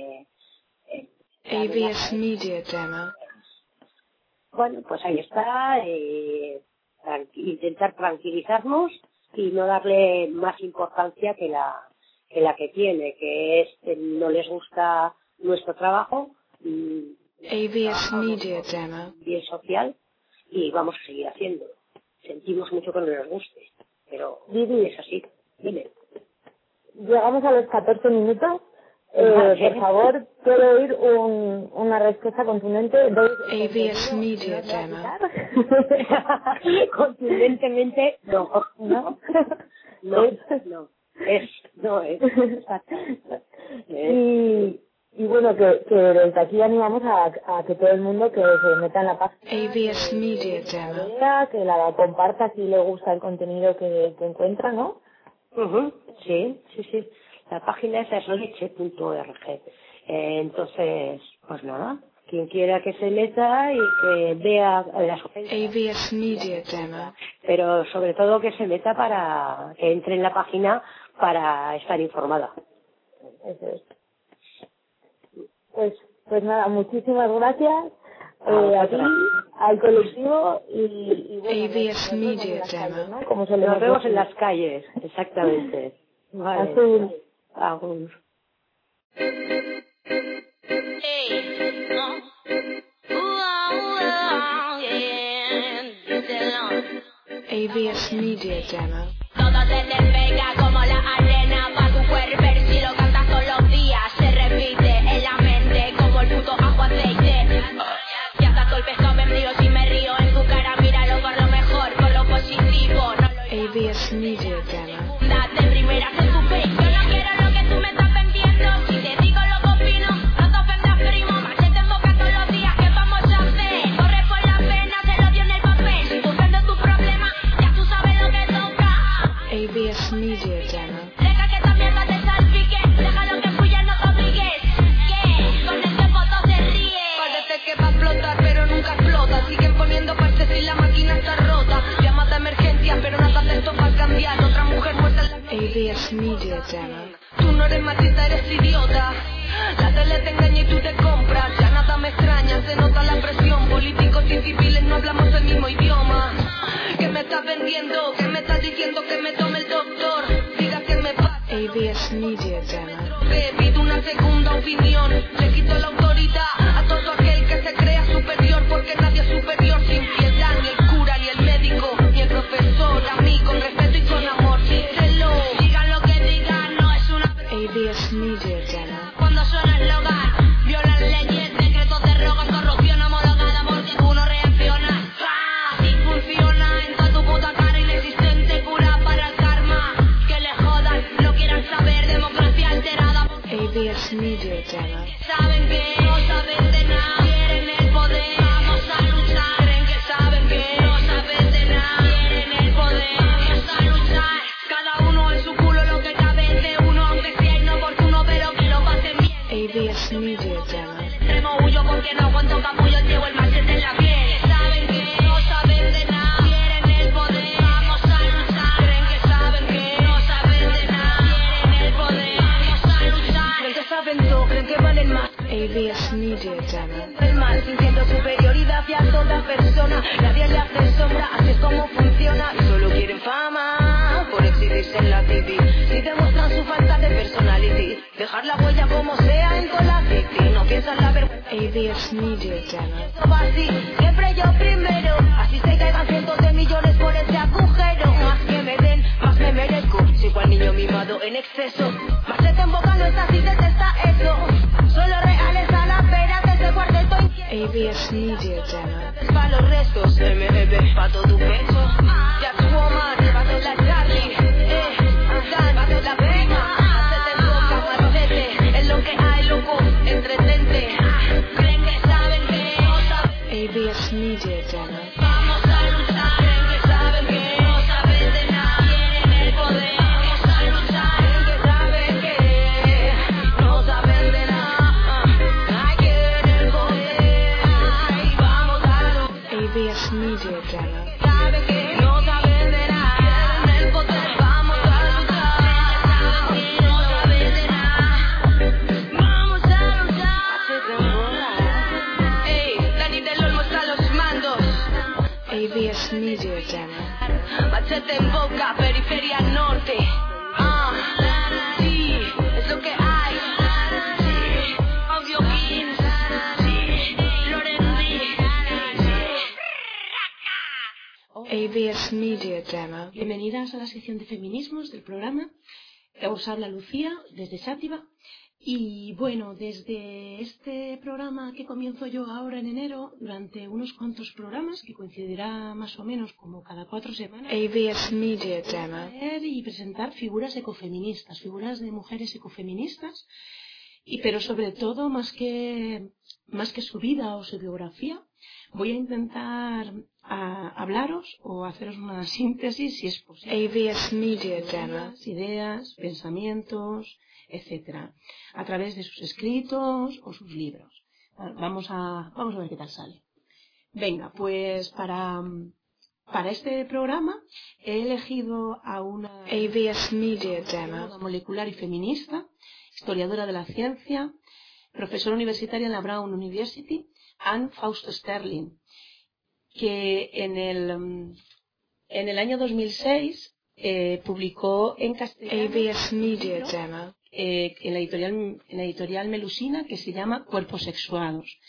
AVS Media Demo. Bueno, pues ahí está, intentar tranquilizarnos y no darle más importancia que la que tiene, que es que no les gusta nuestro trabajo, AVS Media Demo. bien social, y vamos a seguir haciéndolo. Sentimos mucho que no les guste, pero es así. Dime. Llegamos a los 14 minutos. Por favor, quiero oír una respuesta contundente. AVS Media Demo. Contundentemente, no. Y bueno, que desde aquí animamos a que todo el mundo que se meta en la página AVS Media Demo. que la comparta si le gusta el contenido que encuentra, ¿no? Sí. La página es leche.org. Entonces, pues nada, quien quiera que se meta y que vea las ofensas. AVS Media Demo. Pero sobre todo que se meta para que entre en la página para estar informada. Eso es. Pues nada, muchísimas gracias a ti, al colectivo y bueno, AVS Media Demo. ¿no? Como Nos vemos en las calles, exactamente. Vale. Azul. Agur. AVS Media Demo. Todo se te pega como la arena pa' tu cuerpo, si lo cantas todos los días se repite en la mente como el puto ajo aceite. Y hasta todo el pescado me río si me río en tu cara, míralo por lo mejor, por lo positivo. No lo AVS Media Demo. de primeras en tu face. Yo no quiero lo que tú me estás vendiendo. Si te digo lo que opino, no te ofendas, primo. Machete en boca todos los días, ¿qué vamos a hacer? Corre por la pena, se lo dio en el papel. Si tú vendes tu problema, ya tú sabes lo que toca. AVS Media Demo. Deja que esta mierda te salpique. Déjalo que fluya, no te obligues. ¿Qué? Con el tiempo todo se ríe. Parece que va a explotar, pero nunca explota. Siguen poniendo partes y la máquina está rota. Llamas de emergencia, pero nada de esto va a cambiar. Otra mujer muerta en la AVS Media Demo. Tú no eres machista, eres idiota. La tele te engaña y tú te compras. Ya nada me extraña, se nota la presión. Políticos y civiles no hablamos el mismo idioma. ¿Qué me estás vendiendo? ¿Qué me estás diciendo que me tome el doctor? Diga que me pasa. AVS Media Demo. Que pido una segunda opinión. Le quito la autoridad a todo aquel que se crea superior, porque nadie es superior sin piedad, ni el cura, ni el médico, ni el profesor. A mí con respeto y con amor, díselo. Digan lo que digan, no es una. AVS Media Demo. Cuando suena el hogar, violan leyes, decretos de rogas, corrupción homologada porque tú no reaccionas. Así funciona en toda tu puta cara, inexistente cura para el karma. Que le jodan, no quieran saber, democracia alterada. AVS Media Demo. Saben que no saben de nada, quieren el poder, vamos a luchar. Creen que saben que no saben de nada, quieren el poder, vamos a luchar. Cada uno en su culo lo que cabe de uno, aunque sea inoportuno, pero que lo pasen bien. AVS Media Demo. Extremo huyo porque no aguanto capullo, llevo el machete en la piel. Saben que no saben de nada, quieren el poder, vamos a luchar. Creen que saben que no saben de nada, quieren el poder, vamos a luchar. Creen que saben todo, creen que valen más. AVS Media Demo. El mal, sintiendo superioridad hacia toda persona. Nadie le hace sombra, así es como funciona. Y solo quieren fama por exhibirse en la TV. Si demuestran su falta de personality, dejar la huella como sea en toda la city. No piensan la vergüenza. AVS Media Demo. Esto va así, siempre yo primero. Así se caigan cientos de millones por ese agujero. Más que me den, más me merezco. Soy cual niño mimado en exceso. Machete en boca no es así, detesta eso. Solo reales a la pera que se guarde el toy. AVS Media Demo. Pa' los restos, MEB, pa' todo tu pecho. Jack Woman, pa' de la Charlie. Dan, pa' de la prima. Hacete en boca, machete. Es lo que hay, loco, entretente. Creen que saben que no saben. AVS Media Demo. Vamos a luchar, creen que saben que no saben de nada, quieren el poder, vamos a luchar. Creen que saben que no saben de nada. Ay, quieren el poder. Ay, vamos a luchar. AVS Media Demo. Saben que no saben de nada. Quieren el poder, vamos a luchar. Saben que no saben de nada, vamos a luchar. Ey, Dani del Olmo está a los mandos. AVS Media Demo. Machete en boca, periferia norte. Sí, es lo que hay. Sí, Audio Kings, sí, Lorendi, AVS Media Demo. Bienvenidas a la sección de feminismos del programa. Os habla Lucía desde Sátiva. Y bueno, desde este programa que comienzo yo ahora en enero, durante unos cuantos programas, que coincidirá más o menos como cada 4 semanas, AVS Media Demo. y presentar figuras ecofeministas, figuras de mujeres ecofeministas, pero sobre todo, más que su vida o su biografía, voy a intentar hablaros o haceros una síntesis, si es posible, AVS Media Demo. ideas, pensamientos, etcétera, a través de sus escritos o sus libros. Vamos a ver qué tal sale. Venga, pues para este programa he elegido a una AVS Media Demo. molecular y feminista, historiadora de la ciencia, profesora universitaria en la Brown University, Anne Fausto Sterling. que en el año 2006 publicó en castellano AVS Media Demo. En la editorial Melusina, que se llama Cuerpos Sexuados.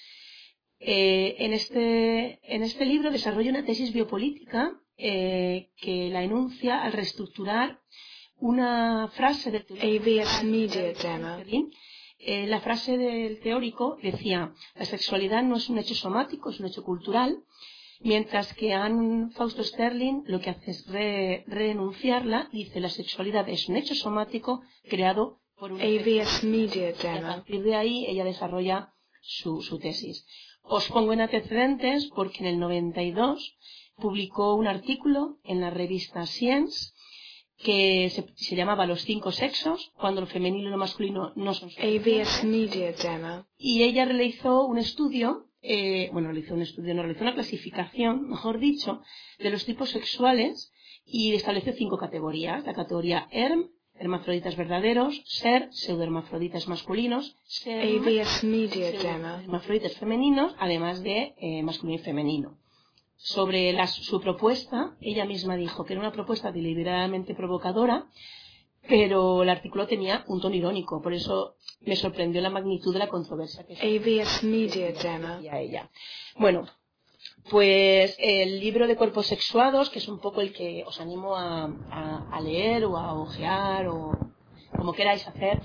En este libro desarrolla una tesis biopolítica que la enuncia al reestructurar una frase del AVS Media Demo. La frase del teórico decía: la sexualidad no es un hecho somático, es un hecho cultural, mientras que Fausto Sterling lo que hace es reenunciarla. Dice: la sexualidad es un hecho somático creado por un AVS Media y a Demo. partir de ahí ella desarrolla su tesis. Os pongo en antecedentes porque en el 92 publicó un artículo en la revista Science que se llamaba Los 5 sexos, cuando lo femenino y lo masculino no son AVS Media Demo. y ella realizó un estudio, realizó una clasificación, mejor dicho, de los tipos sexuales y estableció 5 categorías. La categoría ERM, hermafroditas verdaderos; SER, pseudohermafroditas masculinos; SERM, AVS Media Demo. hermafroditas femeninos, además de masculino y femenino. Sobre su propuesta, ella misma dijo que era una propuesta deliberadamente provocadora, pero el artículo tenía un tono irónico, por eso me sorprendió la magnitud de la controversia que AVS Media Demo. decía ella. Bueno, pues el libro de Cuerpos Sexuados, que es un poco el que os animo a leer o a ojear o como queráis hacer,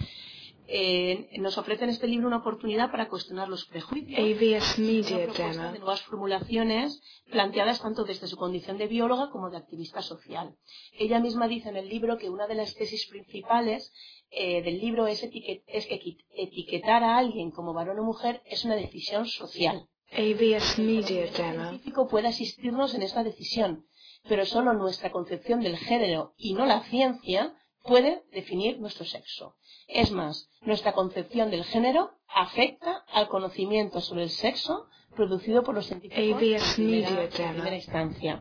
nos ofrece en este libro una oportunidad para cuestionar los prejuicios, AVS Media una propuesta Demo. de nuevas formulaciones planteadas tanto desde su condición de bióloga como de activista social. Ella misma dice en el libro que una de las tesis principales del libro es que etiquetar a alguien como varón o mujer es una decisión social. AVS Media El Demo. científico puede asistirnos en esta decisión, pero solo nuestra concepción del género y no la ciencia puede definir nuestro sexo. Es más, nuestra concepción del género afecta al conocimiento sobre el sexo producido por los científicos AVS Media en primera Demo. instancia.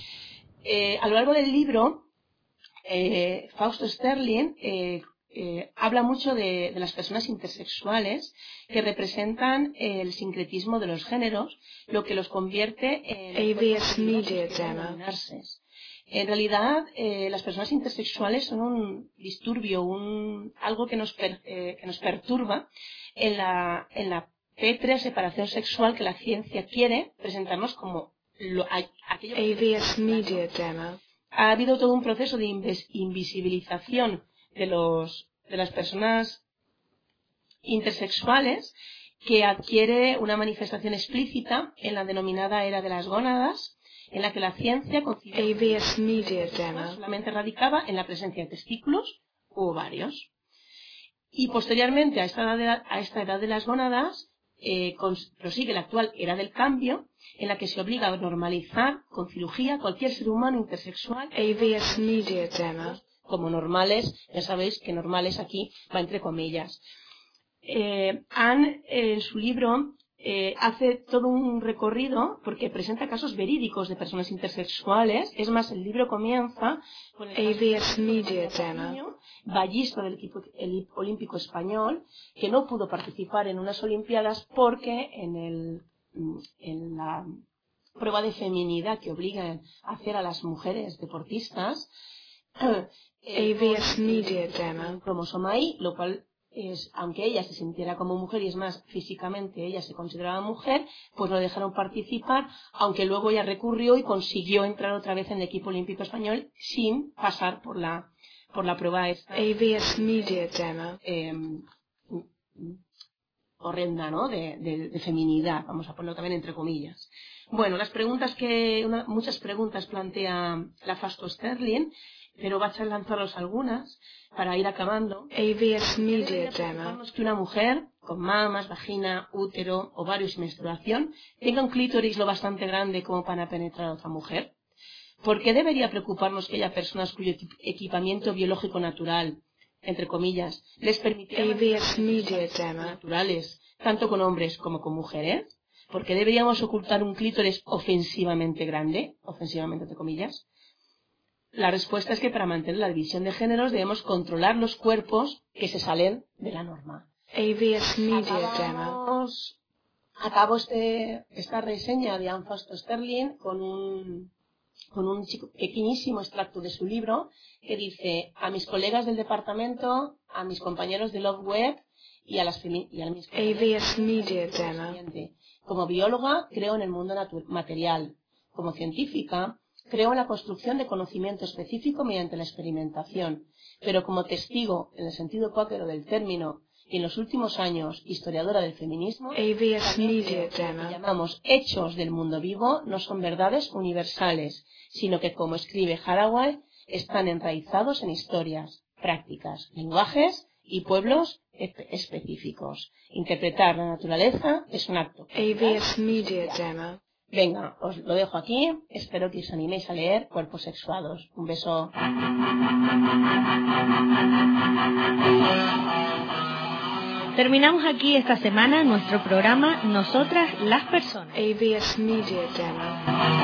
A lo largo del libro, Fausto Sterling habla mucho de las personas intersexuales que representan el sincretismo de los géneros, lo que los convierte en AVS Media Demo. En realidad, las personas intersexuales son un disturbio, algo que nos perturba en la pétrea separación sexual que la ciencia quiere presentarnos como aquello que AVS Media Demo. ha habido todo un proceso de invisibilización de las personas intersexuales que adquiere una manifestación explícita en la denominada era de las gónadas, en la que la ciencia AVS Media Demo. solamente radicaba en la presencia de testículos u ovarios. Y posteriormente a esta edad de las gónadas prosigue la actual era del cambio, en la que se obliga a normalizar con cirugía cualquier ser humano intersexual AVS Media Demo. como normales. Ya sabéis que normales aquí va entre comillas. Anne, en su libro, hace todo un recorrido porque presenta casos verídicos de personas intersexuales. Es más, el libro comienza con el AVS Media Demo. ballista del equipo olímpico español, que no pudo participar en unas olimpiadas porque en la prueba de feminidad que obligan a hacer a las mujeres deportistas, AVS Media Demo. un cromosoma Y, lo cual es, aunque ella se sintiera como mujer y es más, físicamente ella se consideraba mujer, pues lo dejaron participar, aunque luego ella recurrió y consiguió entrar otra vez en el equipo olímpico español sin pasar por la prueba esta AVS Media Demo. horrenda, ¿no? de feminidad, vamos a ponerlo también entre comillas. Bueno, muchas preguntas plantea la Fausto Sterling, pero va a lanzarlos algunas para ir acabando. AVS Media Demo. Que una mujer con mamas, vagina, útero, ovarios y menstruación tenga un clítoris lo bastante grande como para penetrar a otra mujer. ¿Por qué debería preocuparnos que haya personas cuyo equipamiento biológico natural, entre comillas, les permitiera AVS Media Demo. naturales, tanto con hombres como con mujeres? ¿Por qué deberíamos ocultar un clítoris ofensivamente grande, ofensivamente entre comillas? La respuesta es que para mantener la división de géneros debemos controlar los cuerpos que se salen de la norma. AVS Media Demo. acabo esta reseña de Anne Fausto Sterling con un pequeñísimo extracto de su libro que dice: a mis colegas del departamento, a mis compañeros de Love Web y a mis AVS Media Demo. Como bióloga, creo en el mundo material. Como científica, creo en la construcción de conocimiento específico mediante la experimentación. Pero como testigo, en el sentido cuáquero del término, y en los últimos años historiadora del feminismo, AVS Media lo que Demo. llamamos hechos del mundo vivo no son verdades universales, sino que, como escribe Haraway, están enraizados en historias, prácticas, lenguajes y pueblos específicos. Interpretar la naturaleza es un acto. AVS Media Demo. Venga, os lo dejo aquí. Espero que os animéis a leer Cuerpos Sexuados. Un beso. Terminamos aquí esta semana nuestro programa Nosotras las Personas. AVS Media Demo.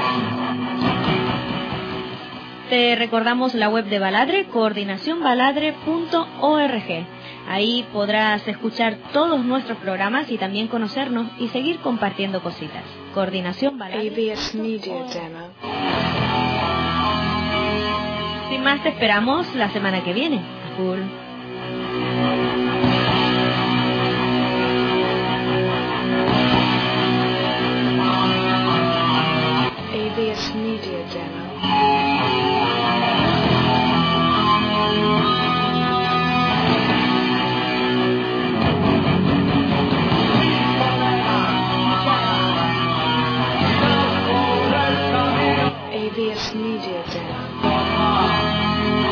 Te recordamos la web de Baladre, coordinacionbaladre.org. Ahí podrás escuchar todos nuestros programas y también conocernos y seguir compartiendo cositas. Coordinación Baladre. AVS Media Demo. Sin más, te esperamos la semana que viene. Cool. AVS Media Demo. AVS Media Demo.